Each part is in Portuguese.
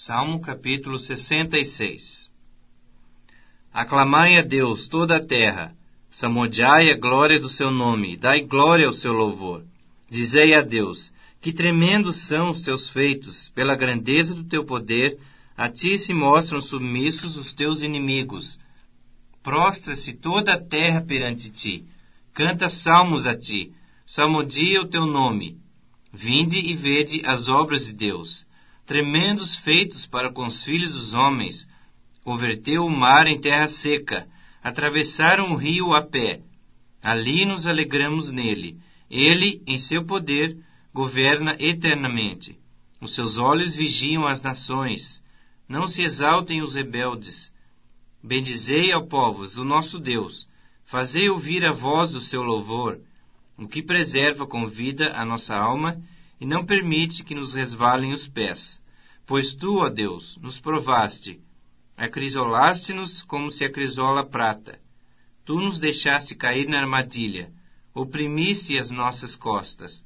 Salmo capítulo 66. Aclamai a Deus toda a terra, salmodiai a glória do seu nome, dai glória ao seu louvor. Dizei a Deus, que tremendos são os teus feitos, pela grandeza do teu poder, a ti se mostram submissos os teus inimigos. Prostra-se toda a terra perante ti, canta salmos a ti, salmodia o teu nome. Vinde e vede as obras de Deus, tremendos feitos para com os filhos dos homens. Converteu o mar em terra seca, atravessaram o rio a pé. Ali nos alegramos nele. Ele, em seu poder, governa eternamente. Os seus olhos vigiam as nações. Não se exaltem os rebeldes. Bendizei, ó povos, o nosso Deus. Fazei ouvir a voz do seu louvor, o que preserva com vida a nossa alma e não permite que nos resvalem os pés. Pois tu, ó Deus, nos provaste, acrisolaste-nos como se acrisola a prata. Tu nos deixaste cair na armadilha, oprimiste as nossas costas.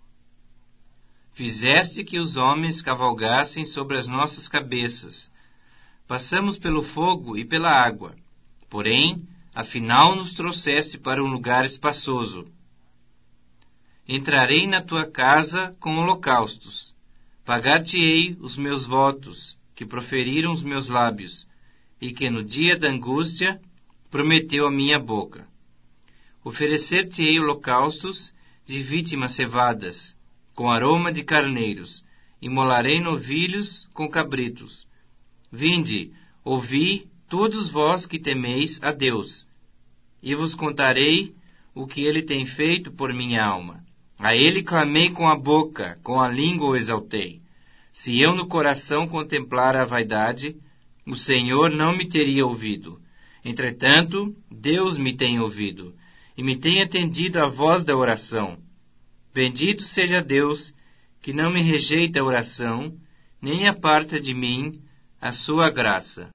Fizeste que os homens cavalgassem sobre as nossas cabeças. Passamos pelo fogo e pela água, porém, afinal nos trouxeste para um lugar espaçoso. Entrarei na tua casa com holocaustos. Pagar-te-ei os meus votos, que proferiram os meus lábios, e que no dia da angústia prometeu a minha boca. Oferecer-te-ei holocaustos de vítimas cevadas, com aroma de carneiros, imolarei novilhos com cabritos. Vinde, ouvi, todos vós que temeis a Deus, e vos contarei o que ele tem feito por minha alma. A ele clamei com a boca, com a língua o exaltei. Se eu no coração contemplara a vaidade, o Senhor não me teria ouvido. Entretanto, Deus me tem ouvido, e me tem atendido à voz da oração. Bendito seja Deus, que não me rejeita a oração, nem aparta de mim a sua graça.